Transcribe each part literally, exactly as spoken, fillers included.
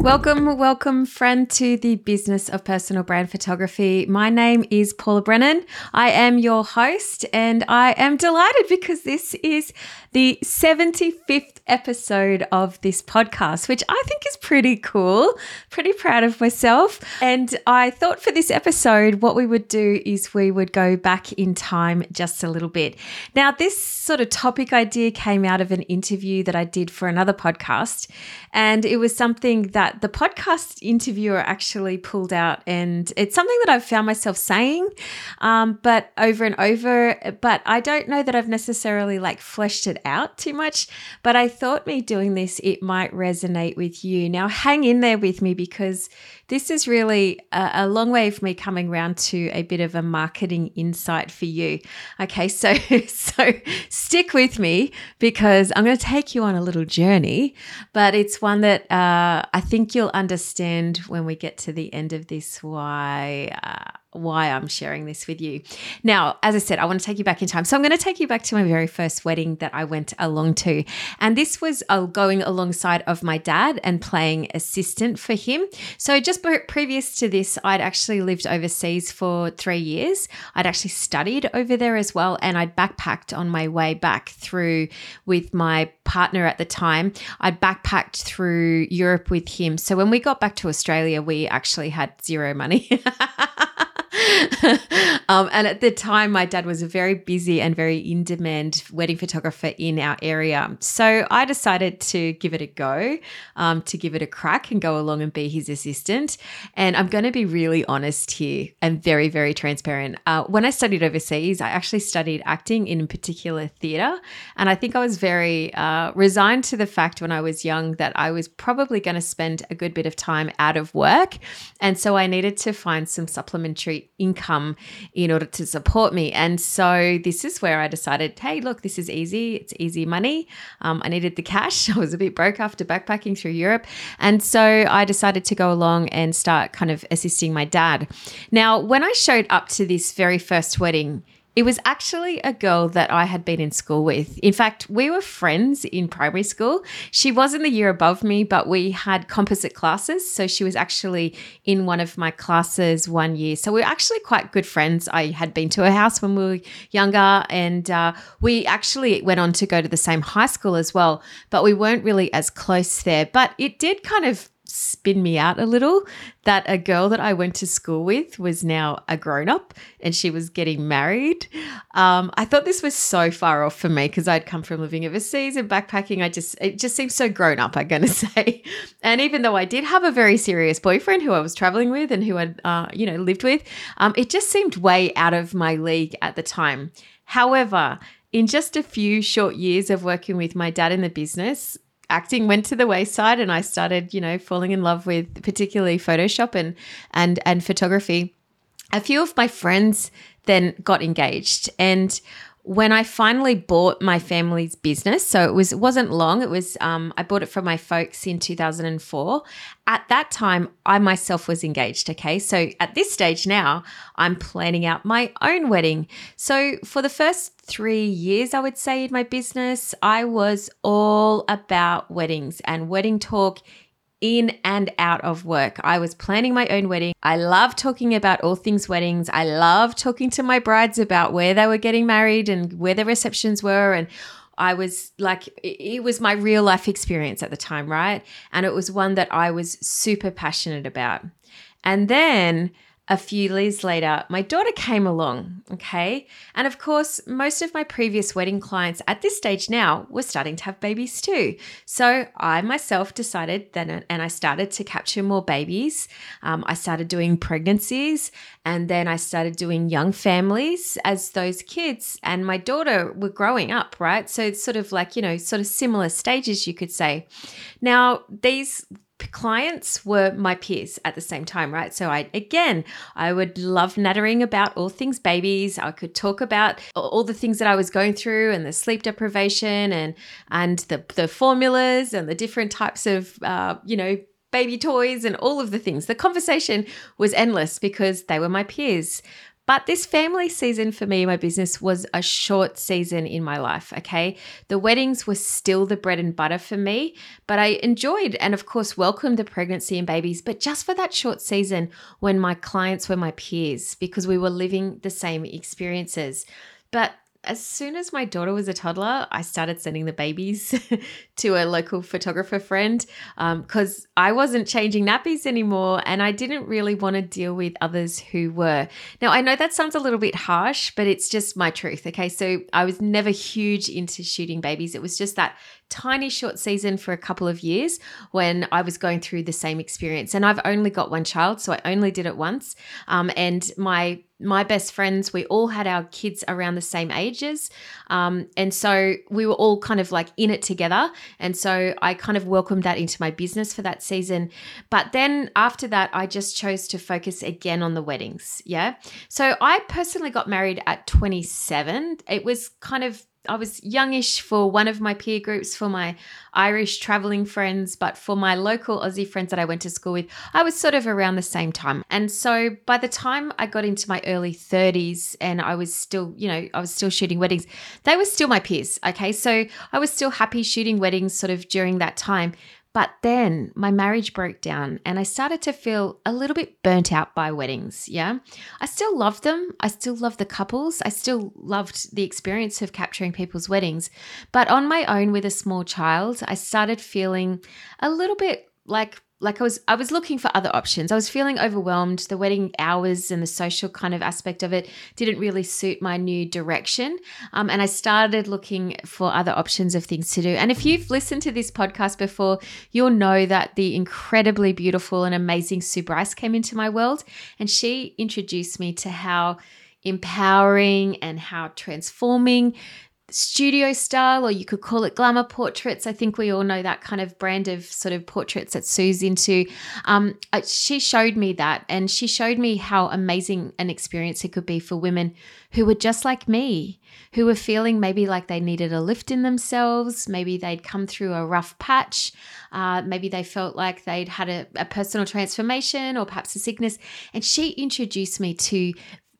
Welcome, welcome, friend, to the Business of Personal Brand Photography. My name is Paula Brennan. I am your host, and I am delighted because this is the seventy-fifth episode of this podcast, which I think is pretty cool. Pretty proud of myself. And I thought for this episode, what we would do is we would go back in time just a little bit. Now, this sort of topic idea came out of an interview that I did for another podcast, and it was something that the podcast interviewer actually pulled out, and it's something that I've found myself saying, um, but over and over, but I don't know that I've necessarily like fleshed it out too much, but I thought me doing this, it might resonate with you. Now, hang in there with me because this is really a, a long way of me coming around to a bit of a marketing insight for you. Okay, so, so stick with me because I'm going to take you on a little journey, but it's one that uh, I think you'll understand when we get to the end of this why uh, why I'm sharing this with you. Now, as I said, I want to take you back in time. So I'm going to take you back to my very first wedding that I went along to. And this was uh, going alongside of my dad and playing assistant for him. So just pre- previous to this, I'd actually lived overseas for three years. I'd actually studied over there as well. And I'd backpacked on my way back through with my partner at the time. I backpacked through Europe with him. So when we got back to Australia, we actually had zero money. um, and at the time, my dad was a very busy and very in-demand wedding photographer in our area. So I decided to give it a go, um, to give it a crack and go along and be his assistant. And I'm going to be really honest here and very, very transparent. Uh, when I studied overseas, I actually studied acting, in particular theatre. And I think I was very uh, resigned to the fact when I was young that I was probably going to spend a good bit of time out of work. And so I needed to find some supplementary income in order to support me. And so this is where I decided, hey, look, this is easy. It's easy money. Um, I needed the cash. I was a bit broke after backpacking through Europe. And so I decided to go along and start kind of assisting my dad. Now, when I showed up to this very first wedding, it was actually a girl that I had been in school with. In fact, we were friends in primary school. She was in the year above me, but we had composite classes. So she was actually in one of my classes one year. So we were actually quite good friends. I had been to her house when we were younger, and uh, we actually went on to go to the same high school as well, but we weren't really as close there. But it did kind of spin me out a little that a girl that I went to school with was now a grown-up and she was getting married. Um, I thought this was so far off for me because I'd come from living overseas and backpacking. I just, it just seemed so grown-up, I'm going to say. And even though I did have a very serious boyfriend who I was traveling with and who I'd, uh, you know, lived with, um, it just seemed way out of my league at the time. However, in just a few short years of working with my dad in the business, acting went to the wayside and I started, you know, falling in love with particularly Photoshop and and and photography. A few of my friends then got engaged, and when I finally bought my family's business, so it was it wasn't long. It was um, I bought it from my folks in two thousand four. At that time, I myself was engaged. Okay, so at this stage now, I'm planning out my own wedding. So for the first three years, I would say in my business, I was all about weddings and wedding talk in and out of work. I was planning my own wedding. I love talking about all things weddings. I love talking to my brides about where they were getting married and where the receptions were. And I was like, it was my real life experience at the time, right? And it was one that I was super passionate about. And then a few years later, my daughter came along, okay? And of course, most of my previous wedding clients at this stage now were starting to have babies too. So I myself decided then, and I started to capture more babies. Um, I started doing pregnancies, and then I started doing young families as those kids and my daughter were growing up, right? So it's sort of like, you know, sort of similar stages, you could say. Now, these clients were my peers at the same time, right? So I, again, I would love nattering about all things babies. I could talk about all the things that I was going through and the sleep deprivation and, and the, the formulas and the different types of, uh, you know, baby toys and all of the things. The conversation was endless because they were my peers. But this family season for me, my business, was a short season in my life, okay? The weddings were still the bread and butter for me, but I enjoyed and, of course, welcomed the pregnancy and babies, but just for that short season when my clients were my peers because we were living the same experiences. But as soon as my daughter was a toddler, I started sending the babies to a local photographer friend because um, I wasn't changing nappies anymore and I didn't really want to deal with others who were. Now, I know that sounds a little bit harsh, but it's just my truth, okay? So I was never huge into shooting babies. It was just that tiny short season for a couple of years when I was going through the same experience. And I've only got one child, so I only did it once. Um, and my my best friends, we all had our kids around the same ages. Um, and so we were all kind of like in it together. And so I kind of welcomed that into my business for that season. But then after that, I just chose to focus again on the weddings. Yeah. So I personally got married at twenty-seven. It was kind of I was youngish for one of my peer groups, for my Irish traveling friends, but for my local Aussie friends that I went to school with, I was sort of around the same time. And so by the time I got into my early thirties and I was still, you know, I was still shooting weddings, they were still my peers. Okay. So I was still happy shooting weddings sort of during that time. But then my marriage broke down and I started to feel a little bit burnt out by weddings. Yeah. I still loved them. I still loved the couples. I still loved the experience of capturing people's weddings. But on my own with a small child, I started feeling a little bit like Like I was I was looking for other options. I was feeling overwhelmed. The wedding hours and the social kind of aspect of it didn't really suit my new direction. Um, and I started looking for other options of things to do. And if you've listened to this podcast before, you'll know that the incredibly beautiful and amazing Sue Bryce came into my world. And she introduced me to how empowering and how transforming studio style, or you could call it glamour portraits. I think we all know that kind of brand of sort of portraits that Sue's into. Um, she showed me that, and she showed me how amazing an experience it could be for women who were just like me, who were feeling maybe like they needed a lift in themselves. Maybe they'd come through a rough patch. Uh, maybe they felt like they'd had a, a personal transformation or perhaps a sickness. And she introduced me to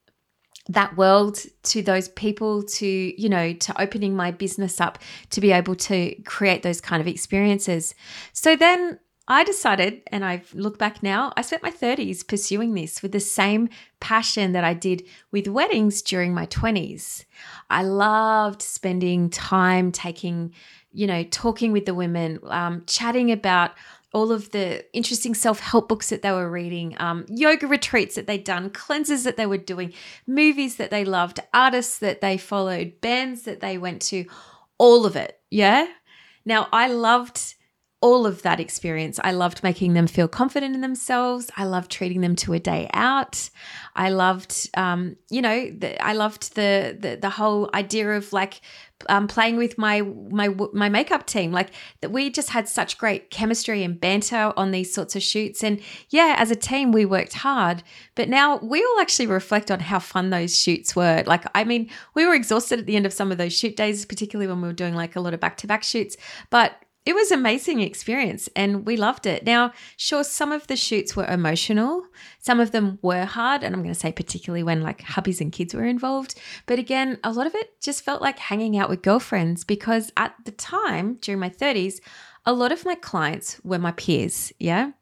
that world, to those people, to, you know, to opening my business up to be able to create those kind of experiences. So then I decided, and I've looked back now, I spent my thirties pursuing this with the same passion that I did with weddings during my twenties. I loved spending time taking, you know, talking with the women, um, chatting about all of the interesting self-help books that they were reading, um, yoga retreats that they'd done, cleanses that they were doing, movies that they loved, artists that they followed, bands that they went to, all of it. Yeah. Now, I loved all of that experience. I loved making them feel confident in themselves. I loved treating them to a day out. I loved, um, you know, the, I loved the, the the whole idea of like um, playing with my my my makeup team. Like that, we just had such great chemistry and banter on these sorts of shoots. And yeah, as a team, we worked hard. But now we all actually reflect on how fun those shoots were. Like, I mean, we were exhausted at the end of some of those shoot days, particularly when we were doing like a lot of back-to-back shoots. But it was an amazing experience and we loved it. Now, sure, some of the shoots were emotional. Some of them were hard. And I'm going to say particularly when like hubbies and kids were involved. But again, a lot of it just felt like hanging out with girlfriends because at the time, during my thirties, a lot of my clients were my peers. Yeah.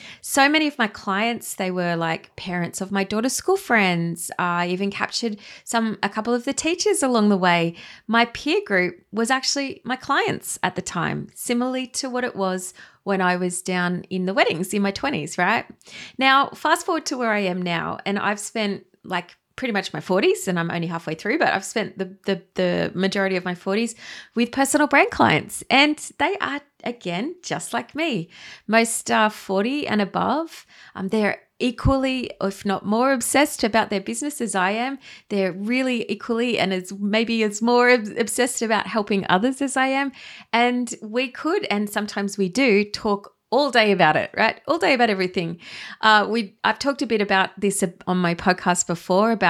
So many of my clients, they were like parents of my daughter's school friends. I even captured some, a couple of the teachers along the way. My peer group was actually my clients at the time, similarly to what it was when I was down in the weddings in my twenties, right? Now, fast forward to where I am now, and I've spent like pretty much my forties, and I'm only halfway through, but I've spent the, the the majority of my forties with personal brand clients, and they are, again, just like me. Most are forty and above. Um, they're equally, if not more, obsessed about their business as I am. They're really equally and as maybe as more obsessed about helping others as I am. And we could, and sometimes we do, talk all day about it, right? All day about everything. Uh, we I've talked a bit about this on my podcast before about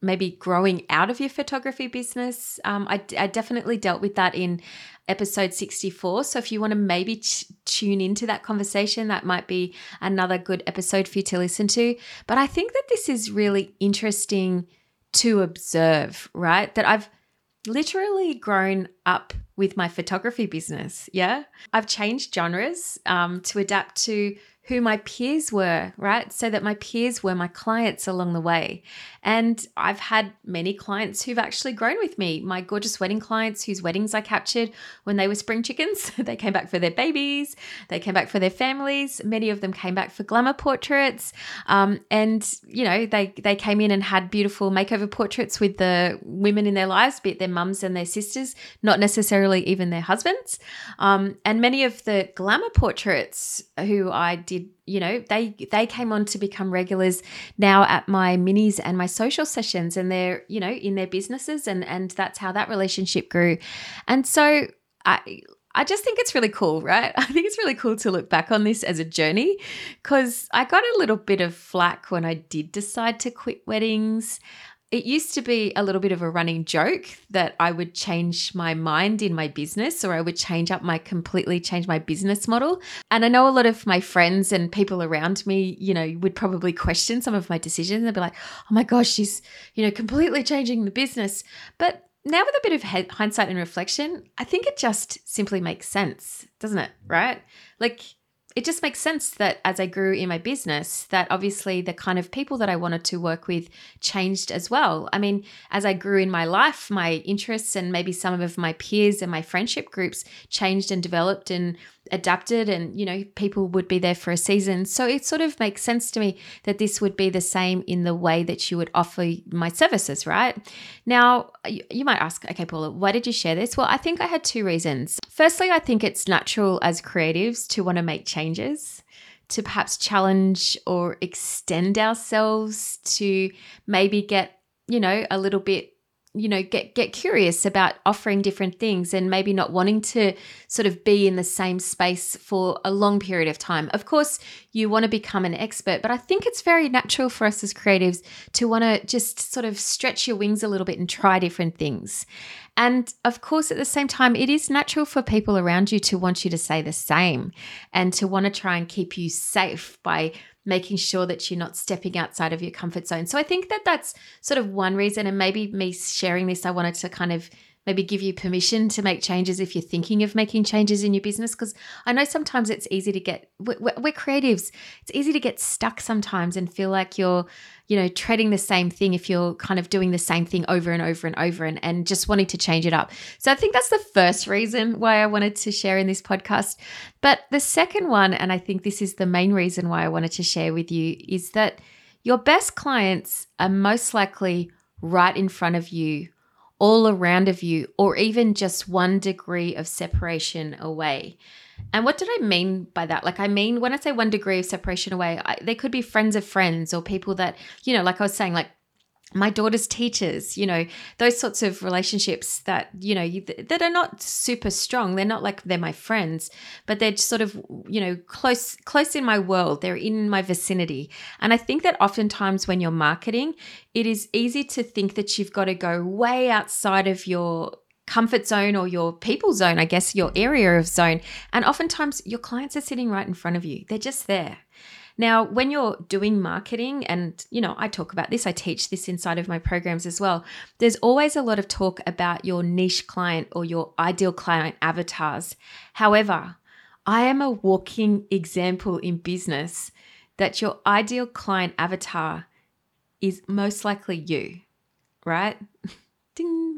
maybe growing out of your photography business. Um, I, I definitely dealt with that in episode sixty-four. So if you want to maybe ch- tune into that conversation, that might be another good episode for you to listen to. But I think that this is really interesting to observe, right? That I've literally grown up with my photography business. Yeah. I've changed genres um, to adapt to who my peers were, right? So that my peers were my clients along the way. And I've had many clients who've actually grown with me. My gorgeous wedding clients whose weddings I captured when they were spring chickens. They came back for their babies. They came back for their families. Many of them came back for glamour portraits. Um, and, you know, they, they came in and had beautiful makeover portraits with the women in their lives, be it their mums and their sisters, not necessarily even their husbands. Um, and many of the glamour portraits who I did you know, they they came on to become regulars now at my minis and my social sessions, and they're, you know, in their businesses, and and that's how that relationship grew. And so I I just think it's really cool, right? I think it's really cool to look back on this as a journey, because I got a little bit of flack when I did decide to quit weddings. It used to be a little bit of a running joke that I would change my mind in my business, or I would change up my completely change my business model. And I know a lot of my friends and people around me, you know, would probably question some of my decisions. They'd be like, oh my gosh, she's, you know, completely changing the business. But now with a bit of hindsight and reflection, I think it just simply makes sense, doesn't it? Right? Like, it just makes sense that as I grew in my business, that obviously the kind of people that I wanted to work with changed as well. I mean, as I grew in my life, my interests and maybe some of my peers and my friendship groups changed and developed and adapted, and, you know, people would be there for a season. So it sort of makes sense to me that this would be the same in the way that you would offer my services, right? Now, you might ask, okay, Paula, why did you share this? Well, I think I had two reasons. Firstly, I think it's natural as creatives to want to make changes, to perhaps challenge or extend ourselves, to maybe get, you know, a little bit, you know, get get curious about offering different things, and maybe not wanting to sort of be in the same space for a long period of time. Of course, you want to become an expert, but I think it's very natural for us as creatives to want to just sort of stretch your wings a little bit and try different things. And of course, at the same time, it is natural for people around you to want you to say the same, and to want to try and keep you safe by making sure that you're not stepping outside of your comfort zone. So I think that that's sort of one reason. And maybe me sharing this, I wanted to kind of maybe give you permission to make changes if you're thinking of making changes in your business. Because I know sometimes it's easy to get, we're, we're creatives, it's easy to get stuck sometimes and feel like you're, you know, treading the same thing if you're kind of doing the same thing over and over and over, and, and just wanting to change it up. So I think that's the first reason why I wanted to share in this podcast. But the second one, and I think this is the main reason why I wanted to share with you, is that your best clients are most likely right in front of you, all around of you, or even just one degree of separation away. And what did I mean by that? Like, I mean, when I say one degree of separation away, I, they could be friends of friends, or people that, you know, like I was saying, like my daughter's teachers, you know, those sorts of relationships that, you know, you, that are not super strong. They're not like they're my friends, but they're sort of, you know, close, close in my world. They're in my vicinity. And I think that oftentimes when you're marketing, it is easy to think that you've got to go way outside of your comfort zone or your people zone, I guess, your area of zone. And oftentimes your clients are sitting right in front of you. They're just there. Now, when you're doing marketing, and, you know, I talk about this, I teach this inside of my programs as well, there's always a lot of talk about your niche client or your ideal client avatars. However, I am a walking example in business that your ideal client avatar is most likely you, right? Ding.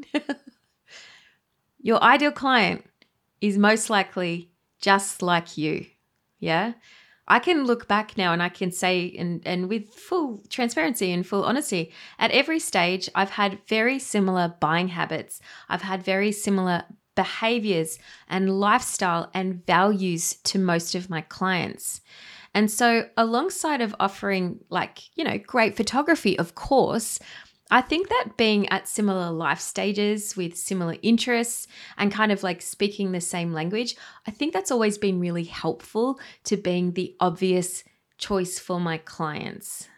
Your ideal client is most likely just like you, yeah? I can look back now and I can say, and, and with full transparency and full honesty, at every stage, I've had very similar buying habits. I've had very similar behaviors and lifestyle and values to most of my clients. And so alongside of offering, like, you know, great photography, of course, I think that being at similar life stages with similar interests and kind of like speaking the same language, I think that's always been really helpful to being the obvious choice for my clients.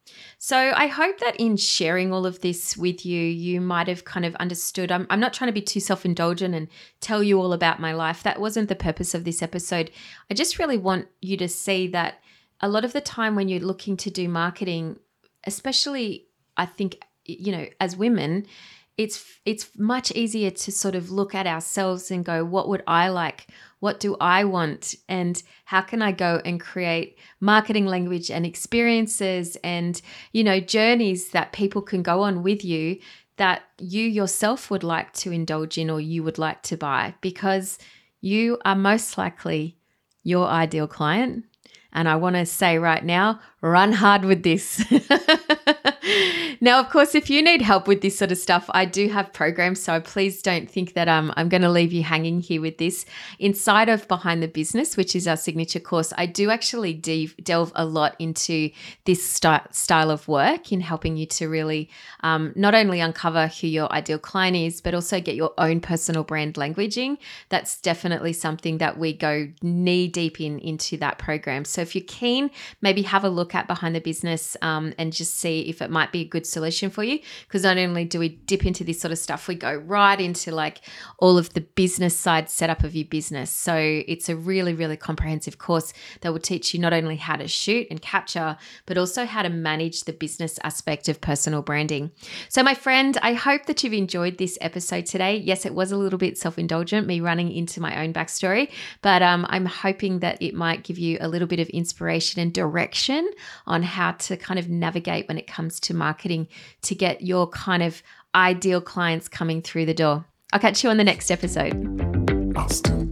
So I hope that in sharing all of this with you, you might have kind of understood. I'm, I'm not trying to be too self-indulgent and tell you all about my life. That wasn't the purpose of this episode. I just really want you to see that a lot of the time when you're looking to do marketing, especially I think, you know, as women, it's it's much easier to sort of look at ourselves and go, what would I like? What do I want? And how can I go and create marketing language and experiences and, you know, journeys that people can go on with you that you yourself would like to indulge in or you would like to buy, because you are most likely your ideal client. And I want to say right now, run hard with this. Now, of course, if you need help with this sort of stuff, I do have programs. So please don't think that um, I'm going to leave you hanging here with this. Inside of Behind the Business, which is our signature course, I do actually de- delve a lot into this st- style of work in helping you to really um, not only uncover who your ideal client is, but also get your own personal brand languaging. That's definitely something that we go knee deep in into that program. So if you're keen, maybe have a look at Behind the Business um, and just see if it might be a good solution for you, because not only do we dip into this sort of stuff, we go right into like all of the business side setup of your business. So it's a really, really comprehensive course that will teach you not only how to shoot and capture, but also how to manage the business aspect of personal branding. So my friend, I hope that you've enjoyed this episode today. Yes, it was a little bit self-indulgent, me running into my own backstory, but um, I'm hoping that it might give you a little bit of inspiration and direction on how to kind of navigate when it comes to marketing to get your kind of ideal clients coming through the door. I'll catch you on the next episode. Austin.